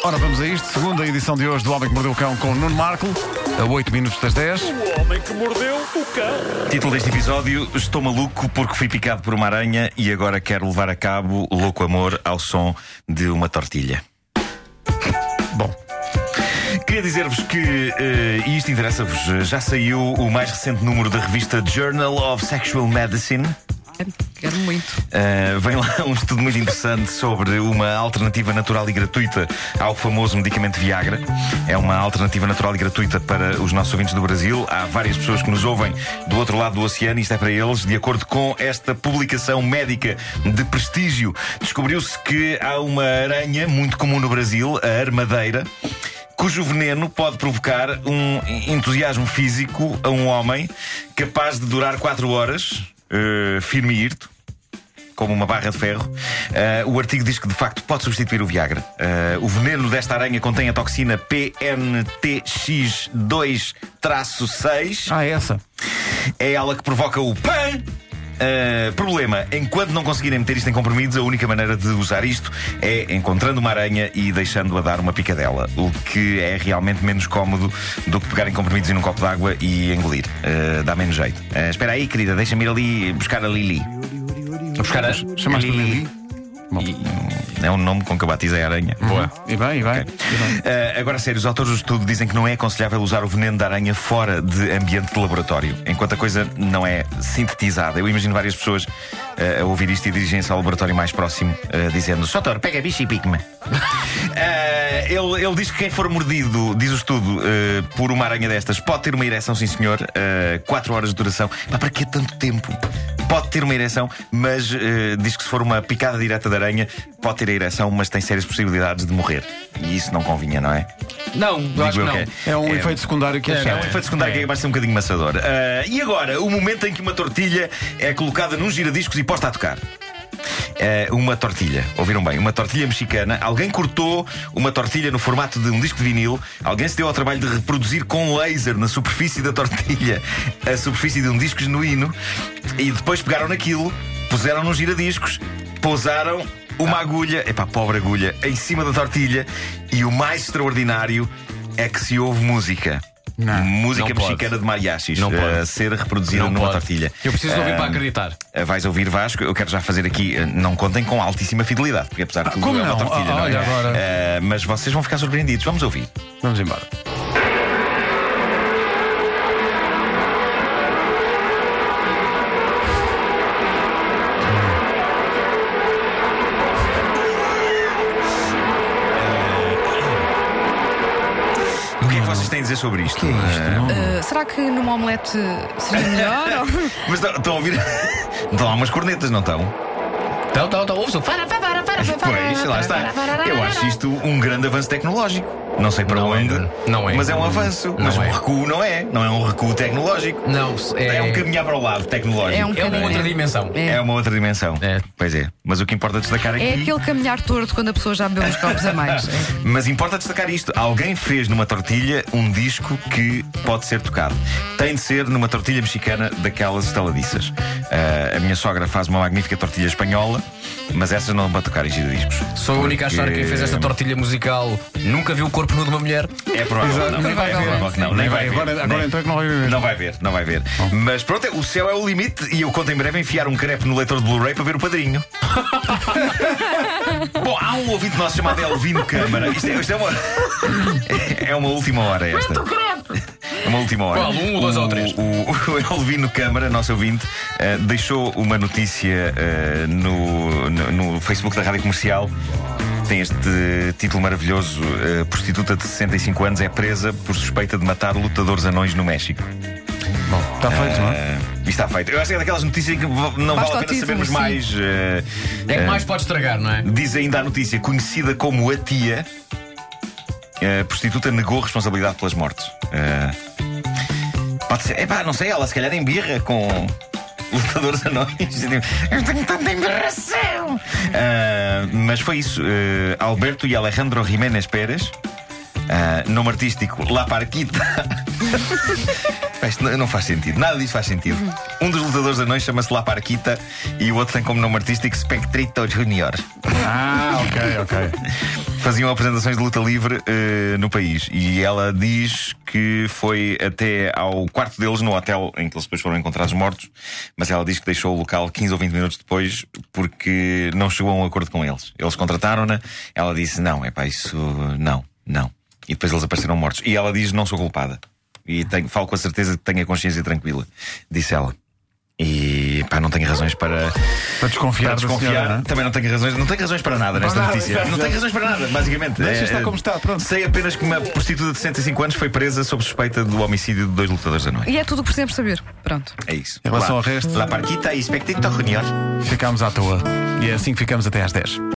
Ora, vamos a isto. Segunda edição de hoje do Homem que Mordeu o Cão com Nuno Marco, a 8 minutos das 10. O homem que mordeu o cão. Título deste episódio: Estou maluco porque fui picado por uma aranha e agora quero levar a cabo louco amor ao som de uma tortilha. Bom, queria dizer-vos que, e isto interessa-vos, já saiu o mais recente número da revista Journal of Sexual Medicine. Quero muito. Vem lá um estudo muito interessante sobre uma alternativa natural e gratuita ao famoso medicamento Viagra. É uma alternativa natural e gratuita para os nossos ouvintes do Brasil. Há várias pessoas que nos ouvem do outro lado do oceano e isto é para eles. De acordo com esta publicação médica de prestígio, descobriu-se que há uma aranha muito comum no Brasil, a armadeira, cujo veneno pode provocar um entusiasmo físico a um homem capaz de durar 4 horas, firme e hirto, como uma barra de ferro. O artigo diz que de facto pode substituir o Viagra. O veneno desta aranha contém a toxina PNTX2-6. essa. É ela que provoca o PAN. Problema: enquanto não conseguirem meter isto em comprimidos, a única maneira de usar isto é encontrando uma aranha e deixando-a dar uma picadela, o que é realmente menos cómodo do que pegar em comprimidos em um copo de água e engolir. Dá menos jeito. Espera aí, querida, deixa-me ir ali buscar a Lili. A buscar a... Chamaste-me Lili? É um nome com que eu batizei a aranha. Boa. E bem. Agora, sério, os autores do estudo dizem que não é aconselhável usar o veneno da aranha fora de ambiente de laboratório, enquanto a coisa não é sintetizada. Eu imagino várias pessoas a ouvir isto e dirigem-se ao laboratório mais próximo, dizendo: Soutor, pega a bicha e pique-me. Ele diz que quem for mordido, diz o estudo, por uma aranha destas pode ter uma ereção, sim senhor. 4 horas de duração. Mas para que tanto tempo? Pode ter uma ereção, mas diz que se for uma picada direta de aranha, pode ter a ereção, mas tem sérias possibilidades de morrer. E isso não convinha, não é? Não, eu acho que não. É um efeito secundário que É um efeito secundário que vai ser um bocadinho maçador. E agora, o momento em que uma tortilha é colocada num giradiscos e posta a tocar. Uma tortilha, ouviram bem? Uma tortilha mexicana. Alguém cortou uma tortilha no formato de um disco de vinil. Alguém se deu ao trabalho de reproduzir com laser na superfície da tortilha a superfície de um disco genuíno. E depois pegaram naquilo, puseram num giradiscos, pousaram uma agulha, pobre agulha, em cima da tortilha. E o mais extraordinário é que se ouve música. Música não mexicana pode. de mariachis Não pode. a ser reproduzida Não numa pode. tortilha. Eu preciso de ouvir para acreditar. Vais ouvir, Vasco. Eu quero já fazer aqui. Não contem com altíssima fidelidade, porque apesar de tudo como é uma não? tortilha, não é? Olha agora. Mas vocês vão ficar surpreendidos. Vamos ouvir. Vamos embora. O que é que vocês têm a dizer sobre isto? Será que numa omelete seria melhor? Mas estão a ouvir? Estão lá umas cornetas, não estão? Então, ouve-se. Pois, lá está. Eu acho isto um grande avanço tecnológico. Não sei para Não é, onde. não é. Mas é um avanço. Mas um é. recuo não é. Não é um recuo tecnológico. Não, É um caminhar para o lado tecnológico. É um é uma bocadinho. outra dimensão. É uma outra dimensão. É. Pois é. Mas o que importa destacar aqui. É aquele caminhar torto quando a pessoa já bebeu uns copos a mais. Mas importa destacar isto: alguém fez numa tortilha um disco que pode ser tocado. Tem de ser numa tortilha mexicana daquelas estaladiças. A minha sogra faz uma magnífica tortilha espanhola, mas essas não dão para tocar em giradiscos. Sou a única a achar que quem fez esta tortilha musical nunca viu o corpo nu de uma mulher. É provável, não. Nem vai ver. Nem vai ver. Agora então é que não vai ver mesmo. Não vai ver. Mas pronto, o céu é o limite e eu conto em breve enfiar um crepe no leitor de Blu-ray para ver o Padrinho. Bom, há um ouvinte nosso chamado Elvino Câmara. Isto é uma. É uma última hora esta. É uma última hora. Qual? 1, 2 ou 3? O Elvino Câmara, nosso ouvinte, deixou uma notícia no Facebook da Rádio Comercial. Tem este título maravilhoso: prostituta de 65 anos é presa por suspeita de matar lutadores anões no México. Bom, está feito, não é? Isto está feito. Eu acho que é daquelas notícias que não Basta vale a o pena título, sabermos sim. mais. É que mais pode estragar, não é? Diz ainda a notícia: conhecida como a tia, a prostituta negou responsabilidade pelas mortes. Pode ser, não sei, ela se calhar em birra com lutadores anões. Eu tenho tanta embaração. Mas foi isso. Alberto e Alejandro Jiménez Pérez, nome artístico La Parquita. Isto não faz sentido, nada disso faz sentido. Um dos lutadores anões chama-se La Parquita e o outro tem como nome artístico Spectrito Junior. Ok. faziam apresentações de luta livre no país. E ela diz que foi até ao quarto deles no hotel em que eles depois foram encontrados mortos. Mas ela diz que deixou o local 15 ou 20 minutos depois porque não chegou a um acordo com eles. Eles contrataram-na, ela disse: não, isso não. E depois eles apareceram mortos. E ela diz: não sou culpada. E falo com a certeza de que tenho a consciência tranquila, disse ela. E não tenho razões para desconfiar. Senhora, não? Também não tenho razões para nada nesta notícia. Não tenho razões para nada, basicamente. Está como está, pronto. Sei apenas que uma prostituta de 65 anos foi presa sob suspeita do homicídio de 2 lutadores da noite. E é tudo o que precisamos saber. Pronto. É isso. Em relação ao resto, La Parquita e Spectito Junior. ficámos à toa. E é assim que ficamos até às 10.